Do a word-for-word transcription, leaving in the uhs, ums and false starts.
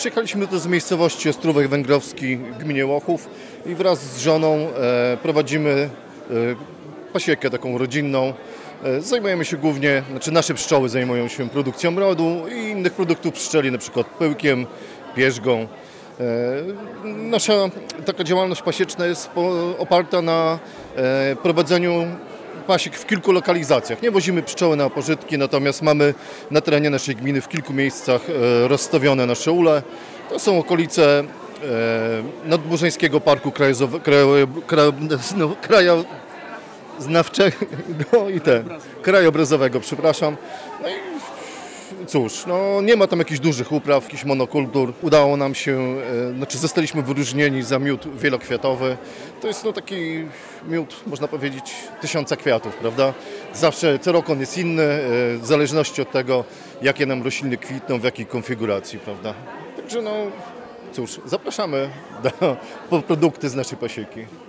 Przyjechaliśmy tu z miejscowości Ostrówek Węgrowski w gminie Łochów i wraz z żoną e, prowadzimy e, pasiekę taką rodzinną. E, zajmujemy się głównie, znaczy nasze pszczoły zajmują się produkcją miodu i innych produktów pszczeli, na przykład pyłkiem, pierzgą. E, nasza taka działalność pasieczna jest po, oparta na e, prowadzeniu pasiek w kilku lokalizacjach. Nie wozimy pszczoły na pożytki, natomiast mamy na terenie naszej gminy w kilku miejscach e, rozstawione nasze ule. To są okolice e, Nadburzyńskiego Parku Krajozo- Krajo- Krajo- no, Krajoznawczego i te, krajobrazowego, przepraszam. No i cóż, no nie ma tam jakichś dużych upraw, jakichś monokultur. Udało nam się, e, znaczy zostaliśmy wyróżnieni za miód wielokwiatowy. To jest no taki miód, można powiedzieć, tysiąca kwiatów, prawda? Zawsze, co roku on jest inny, e, w zależności od tego, jakie nam rośliny kwitną, w jakiej konfiguracji, prawda? Także no, cóż, zapraszamy do, po produkty z naszej pasieki.